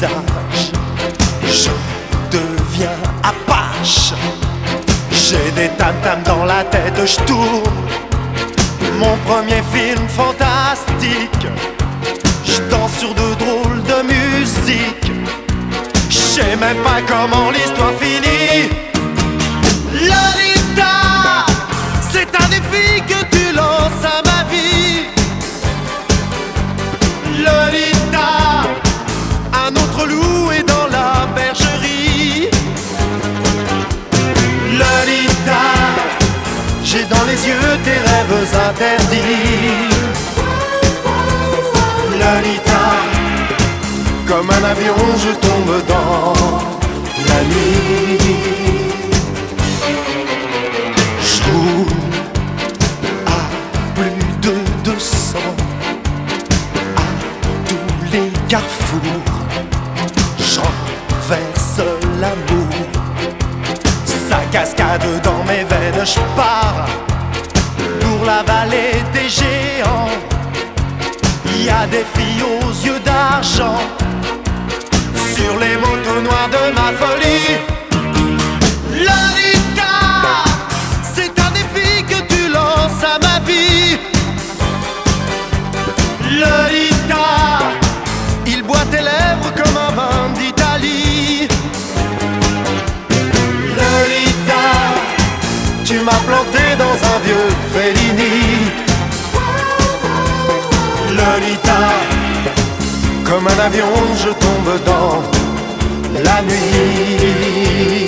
visage, je deviens apache. J'ai des tam-tams dans la tête, je tourne mon premier film fantastique. Je danse sur de drôles de musique. Je sais même pas comment l'histoire finit. Lolita, c'est un défi que tu lances à ma vie. Lolita, un autre loup est dans la bergerie. Lolita, j'ai dans les yeux tes rêves interdits. Lolita, comme un avion je tombe dans la nuit. Je roule à plus de 200 à tous les carrefours. J'renverse l'amour. Ça cascade dans mes veines, je pars pour la vallée des géants. Y a des filles aux yeux d'argent sur les motos noires de ma folie. Lolita, c'est un défi que tu lances à ma vie. Lolita, il boit tes lèvres comme un vin d'Italie. Lolita, tu m'as planté dans un vieux Fellini. Lolita, comme un avion je tombe dans la nuit.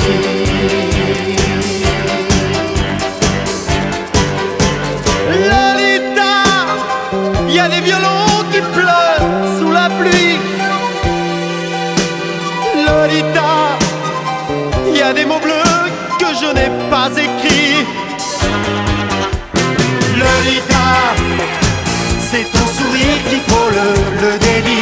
Lolita, y a des violons qui pleurent sous la pluie. Lolita, y a des mots bleus que je n'ai pas écrits. Lolita, c'est ton sourire qui frôle le délit.